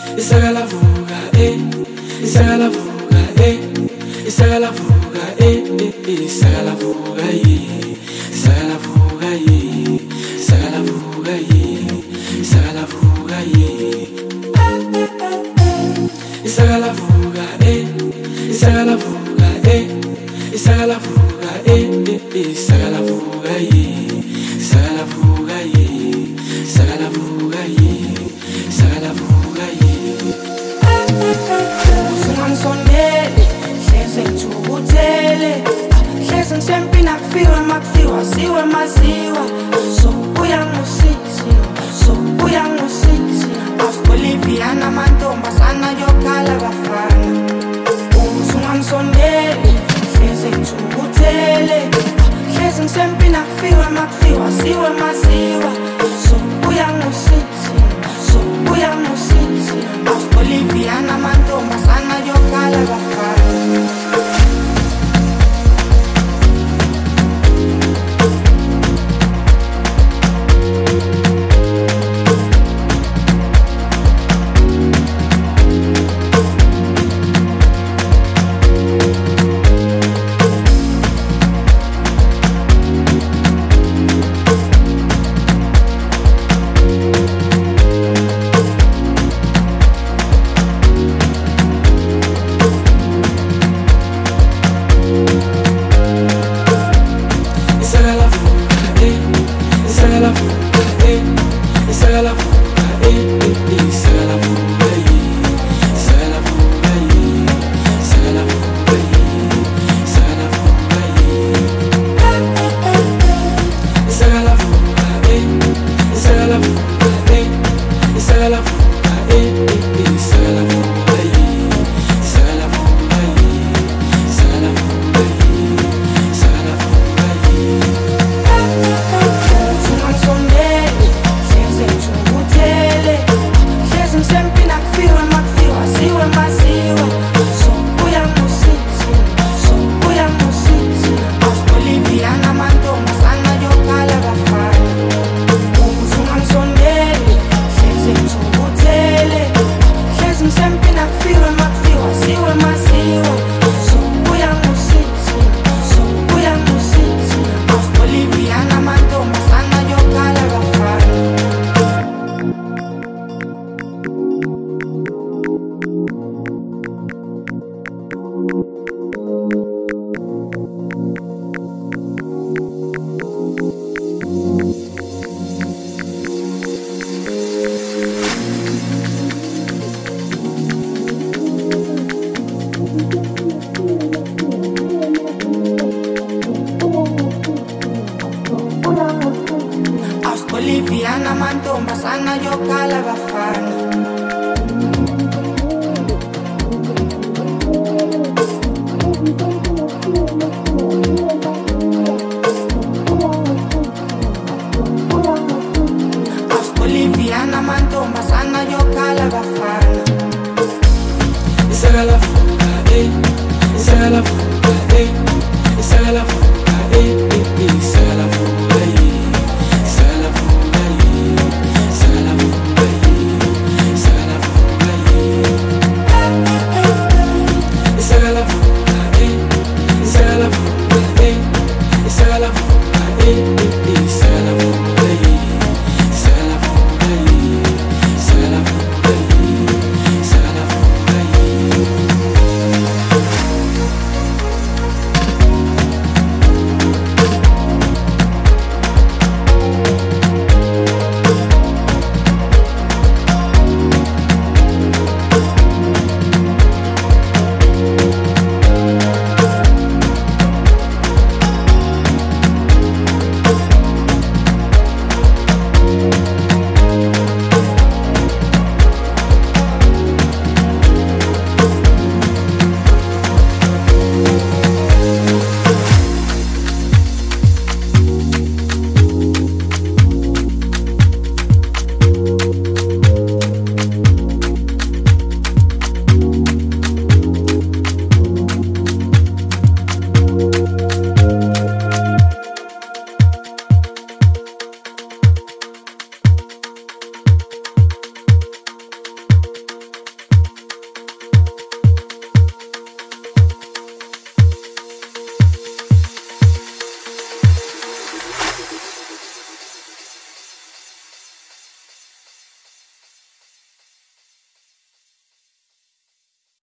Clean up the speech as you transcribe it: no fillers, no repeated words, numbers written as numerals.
Isaga la fuga, isaga la fuga, isaga la fuga, isaga la fuga, isaga la fuga, isaga la fuga, isaga la fuga, isaga la fuga, isaga la fuga, isaga la fuga, isaga la fuga, isaga la fuga, isaga la fuga, isaga la fuga. Usungangisondeli hleze ngithukutele hleze ngisempi nakufiwe makufiwa siwe maziwa so uyangusisi Bolivia namantombazana yokhala bafana usungangisondeli hleze ngithukutele hleze ngisempi nakufiwe makufiwa siwe maziwa so uyangusisi Bolivia namantombazana yokhala bafana Bolivia namantombazana yokhala bafana Bolivia namantombazana yokhala bafana Isaga la fuga, isaga la fuga, isaga la fuga,